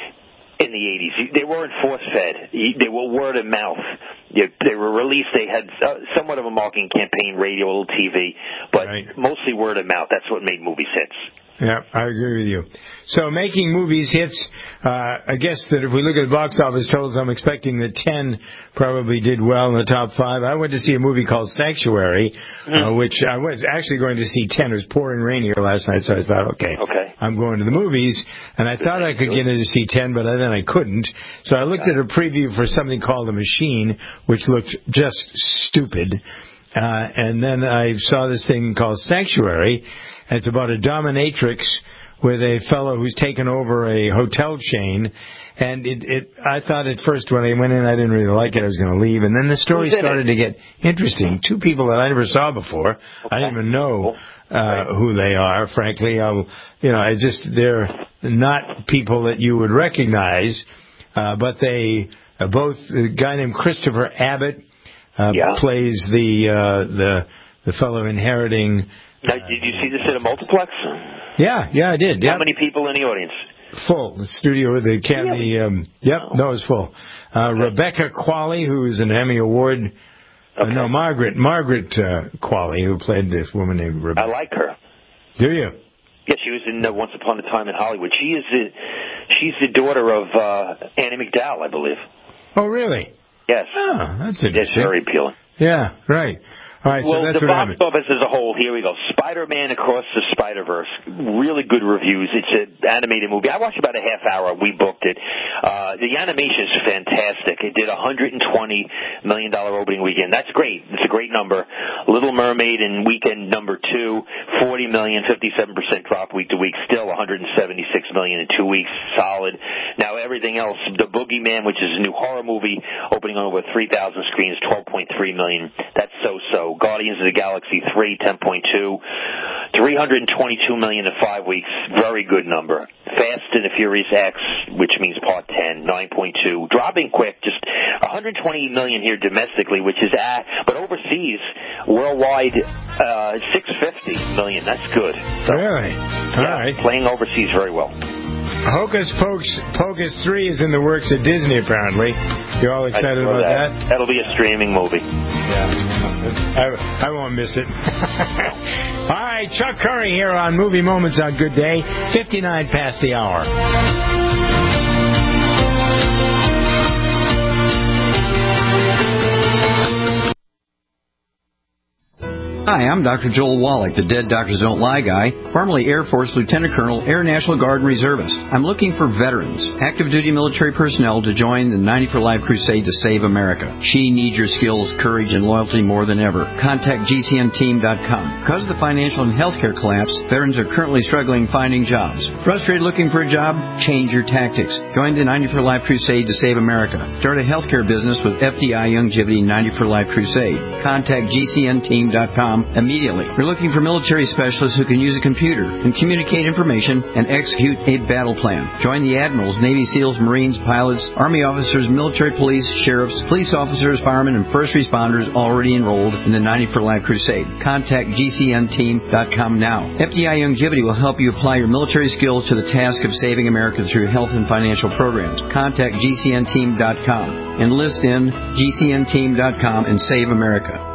in the eighties. They weren't force-fed. They were word of mouth. They were released. They had uh, somewhat of a marketing campaign, radio, a little T V, but right. mostly word of mouth. That's what made movies hits. Yeah, I agree with you. So making movies hits, uh, I guess that if we look at the box office totals, I'm expecting that ten probably did well in the top five. I went to see a movie called Sanctuary, mm-hmm. uh, which I was actually going to see ten. It was pouring rain here last night, so I thought, okay, okay. I'm going to the movies. And I thought I could get in to see ten, but then I couldn't. So I looked at a preview for something called The Machine, which looked just stupid. Uh, and then I saw this thing called Sanctuary. It's about a dominatrix with a fellow who's taken over a hotel chain. And it, it, I thought at first when I went in, I didn't really like it. I was going to leave. And then the story started to get interesting. Two people that I never saw before. Okay. I didn't even know uh, who they are, frankly. I'll, you know, I just, they're not people that you would recognize. Uh, but they, uh, both, a guy named Christopher Abbott uh, yeah. plays the, uh, the, the fellow inheriting. Now, did you see this at a multiplex? Yeah, yeah, I did. Yep. How many people in the audience? Full. The studio, the Academy, um, yep, oh. no, it was full. Uh, okay. Rebecca Qualley, who is an Emmy Award, okay. uh, no, Margaret, Margaret uh, Qualley, who played this woman named Rebecca. I like her. Do you? Yeah, she was in uh, Once Upon a Time in Hollywood. She is the, she's the daughter of uh, Annie MacDowell, I believe. Oh, really? Yes. Oh, that's interesting. It's very appealing. Yeah, right. All right, well, so that's the what box office as a whole, here we go. Spider-Man Across the Spider-Verse. Really good reviews. It's an animated movie. I watched about a half hour. We booked it. Uh, the animation is fantastic. It did a one hundred twenty million dollars opening weekend. That's great. It's a great number. Little Mermaid in weekend number two, forty million dollars, fifty-seven percent drop week to week. Still one hundred seventy-six million dollars in two weeks. Solid. Now, everything else, The Boogeyman, which is a new horror movie, opening on over three thousand screens, twelve point three million dollars. That's so-so. Guardians of the Galaxy three, ten point two. three hundred twenty-two million dollars in five weeks. Very good number. Fast and the Furious X, which means part ten, nine point two. Dropping quick, just one hundred twenty million dollars here domestically, which is at, but overseas, worldwide, uh, six hundred fifty million dollars. That's good. So, really? All yeah, right. Playing overseas very well. Hocus Pocus, Pocus three is in the works at Disney, apparently. You all excited about that. that? That'll be a streaming movie. Yeah, I, I won't miss it. All right, Chuck Curry here on Movie Moments on Good Day, fifty-nine past the hour. Hi, I'm Doctor Joel Wallach, the Dead Doctors Don't Lie guy, formerly Air Force Lieutenant Colonel, Air National Guard Reservist. I'm looking for veterans, active duty military personnel to join the ninety for Life crusade to save America. She needs your skills, courage, and loyalty more than ever. Contact G C N team dot com. Because of the financial and healthcare collapse, veterans are currently struggling finding jobs. Frustrated looking for a job? Change your tactics. Join the ninety for Life crusade to save America. Start a healthcare business with F D I Longevity ninety for Life crusade. Contact G C N team dot com immediately. We're looking for military specialists who can use a computer and communicate information and execute a battle plan. Join the admirals, Navy SEALs, Marines, pilots, Army officers, military police, sheriffs, police officers, firemen, and first responders already enrolled in the ninety for Life crusade. Contact G C N team dot com now. F D I Longevity will help you apply your military skills to the task of saving America through health and financial programs. Contact G C N team dot com. Enlist in G C N team dot com and save America.